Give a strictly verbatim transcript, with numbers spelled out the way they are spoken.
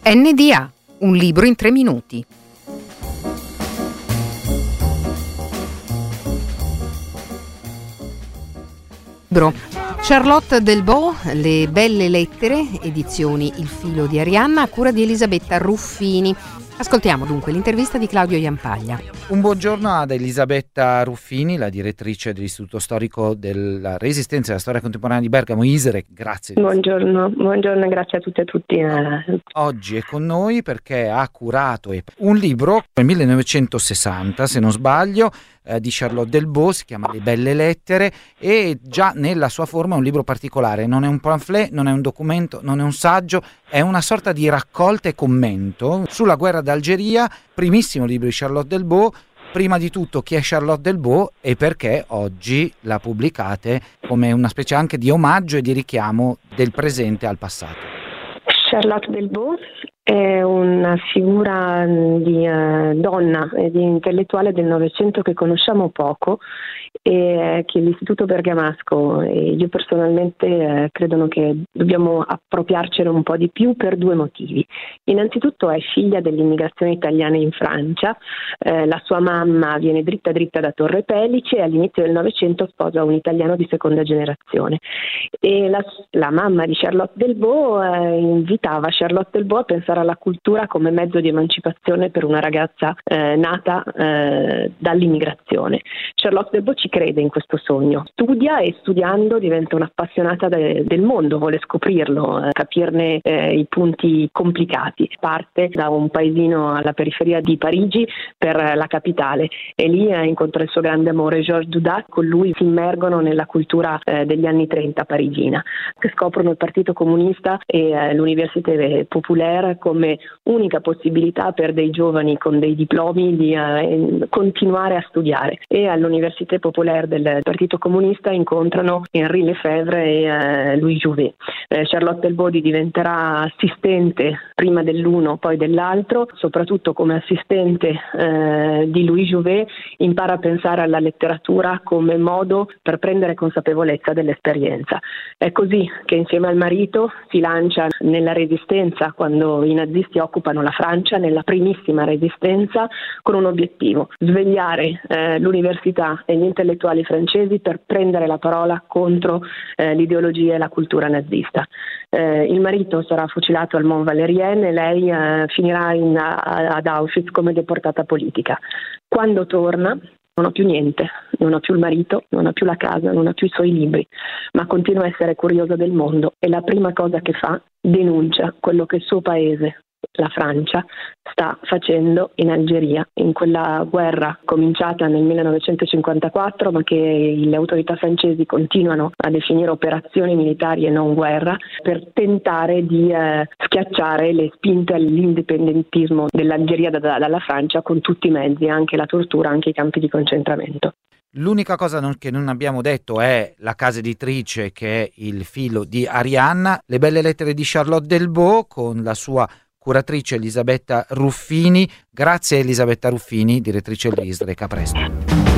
N D A, un libro in tre minuti. Charlotte Delbo, Le belle lettere, edizioni Il filo di Arianna, a cura di Elisabetta Ruffini. Ascoltiamo dunque l'intervista di Claudio Jampaglia. Un buongiorno ad Elisabetta Ruffini, la direttrice dell'Istituto Storico della Resistenza e della Storia Contemporanea di Bergamo, I S R E. Grazie. Buongiorno, buongiorno e grazie a tutte e a tutti. Oggi è con noi perché ha curato un libro nel millenovecentosessanta, se non sbaglio, eh, di Charlotte Delbo, si chiama Le belle lettere, e già nella sua forma è un libro particolare. Non è un pamphlet, non è un documento, non è un saggio, è una sorta di raccolta e commento sulla guerra d'Algeria, primissimo libro di Charlotte Delbo. Prima di tutto, chi è Charlotte Delbo e perché oggi la pubblicate come una specie anche di omaggio e di richiamo del presente al passato? Charlotte Delbo è una figura di uh, donna e di intellettuale del Novecento che conosciamo poco e che l'Istituto Bergamasco e io personalmente eh, credono che dobbiamo appropriarcene un po' di più per due motivi. Innanzitutto è figlia dell'immigrazione italiana in Francia, eh, la sua mamma viene dritta dritta da Torre Pellice e all'inizio del Novecento sposa un italiano di seconda generazione e la, la mamma di Charlotte Delbo eh, invitava Charlotte Delbo a pensare alla cultura come mezzo di emancipazione per una ragazza eh, nata eh, dall'immigrazione. Charlotte Delbo ci crede in questo sogno, studia e studiando diventa un'appassionata de- del mondo, vuole scoprirlo, eh, capirne eh, i punti complicati. Parte da un paesino alla periferia di Parigi per la capitale e lì eh, incontra il suo grande amore Georges Dudas, con lui si immergono nella cultura eh, degli anni trenta parigina, che scoprono il Partito Comunista e eh, l'Université Populaire come unica possibilità per dei giovani con dei diplomi di eh, continuare a studiare, e all'Université Popolaire del Partito Comunista incontrano Henri Lefebvre e eh, Louis Jouvet. Eh, Charlotte Delbo diventerà assistente prima dell'uno poi dell'altro, soprattutto come assistente eh, di Louis Jouvet impara a pensare alla letteratura come modo per prendere consapevolezza dell'esperienza. È così che insieme al marito si lancia nella resistenza quando i nazisti occupano la Francia, nella primissima resistenza, con un obiettivo: svegliare eh, l'università e gli intellettuali francesi per prendere la parola contro eh, l'ideologia e la cultura nazista. Eh, il marito sarà fucilato al Mont Valérien e lei eh, finirà in, a, ad Auschwitz come deportata politica. Quando torna non ha più niente, non ha più il marito, non ha più la casa, non ha più i suoi libri, ma continua a essere curiosa del mondo e la prima cosa che fa, denuncia quello che il suo paese, la Francia, sta facendo in Algeria, in quella guerra cominciata nel millenovecentocinquantaquattro ma che le autorità francesi continuano a definire operazioni militari e non guerra, per tentare di eh, schiacciare le spinte all'indipendentismo dell'Algeria da, da, dalla Francia con tutti i mezzi, anche la tortura, anche i campi di concentramento. L'unica cosa non, che non abbiamo detto è la casa editrice, che è Il filo di Arianna, Le belle lettere di Charlotte Delbo, con la sua curatrice Elisabetta Ruffini. Grazie Elisabetta Ruffini, direttrice dell'I S R E C. A presto.